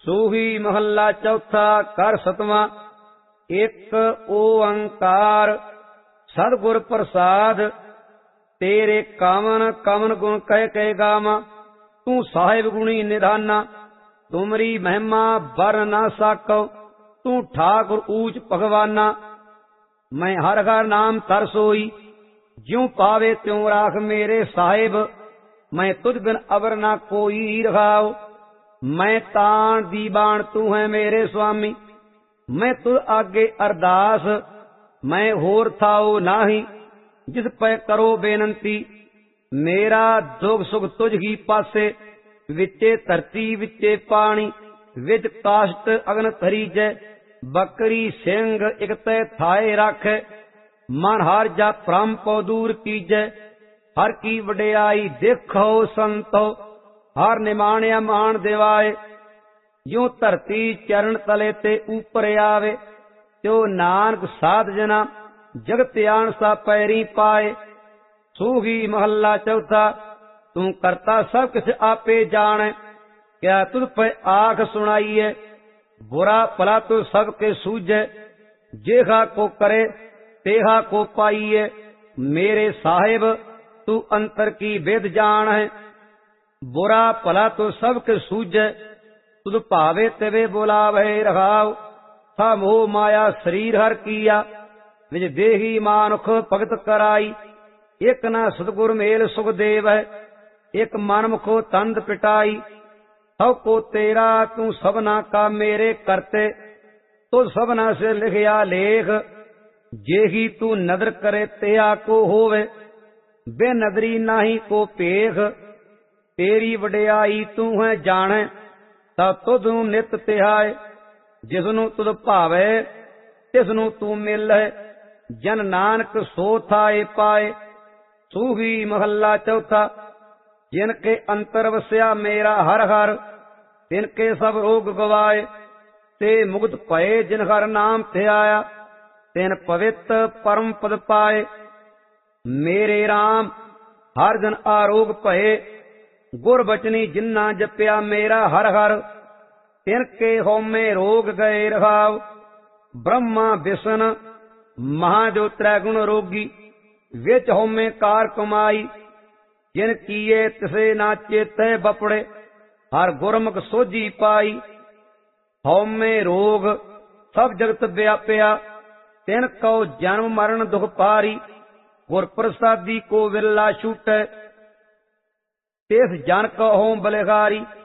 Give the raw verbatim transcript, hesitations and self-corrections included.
सोही महला चौथा कर सतवां। एक ओंकार सतगुर प्रसाद, तेरे कामन कमन गुण कह कह गावा। तू साहिब गुणी निधाना, तुमरी महिमा बर ना साको। तू ठाकुर ऊच भगवाना, मैं हर हर नाम तर सोई। ज्यों पावे त्यों राख मेरे साहिब, मैं तुझ बिन अवर ना कोई रखाओ। मैं तान दीवान तू है मेरे स्वामी, मैं तुझ आगे अरदास। मैं होर थाओ नाही, जिस पे करो बेनंती। मेरा दुख सुख तुझ ही पासे, विचे धरती विचे पानी। विच काष्ट अग्न तरीजै, बकरी सिंह इक तै थाए राखै। मन हर जा भ्रम पौ दूर कीजै, हर की वडियाई देखो संतो। हर निमाणिया मान दिवाए, यूं धरती चरण तले ते ऊपर आवे। त्यो नानक साध जना, जगत आन सा पैरी पाए। सूही महला चौथा। तू करता सब किछ आपे जाने, क्या तुझ पे आख सुनाइए। बुरा भला तो सबके सूझे, जेहा को करे तेहा को पाइए। मेरे साहिब तू अंतर की वेद जान है, बुरा भला तो सबके सूझे। तुझ भावे तेवे बुलावे रखाओ। था मोह माया शरीर हर किया, विज देही मानुख भगत कराई। एक ना सतगुर मेल सुख देव है, एक मन मुखो तंद पिटाई। सब को तेरा तू सबना का मेरे करते, तो सबना से लिखया लेख। जेही तू नदर करे तेया को होवे, बे नदरी नाही को पेख। तेरी वडियाई तू है जाने, तब तुझ नित तिहाए। जिसनु तुझ भावे तिसनु तू मिले, जन नानक सो थाए पाए। सूही महला चौथा। जिनके अंतर वस्या मेरा हर हर, तिनके सब रोग गवाए। ते मुक्त भये जिन हर नाम ध्याया, तिन पवित्र परम पद पाए। मेरे राम हर जन आरोग भये, गुर बचनी जिन्ना जप्या मेरा हर हर। तिनके होमे रोग गए रहाव, ब्रह्मा विष्णु महाजो त्रैगुण रोगी। विच होमे कार कमाई, जिन किए तिसे ना चेते बपड़े। हर गुरमुख सोझी पाई, होमे रोग सब जगत व्याप्या। तिन को जन्म मरण दुख पारी, गुर प्रसादी को विरला छूटै। तिस जन को होम बलिहारी,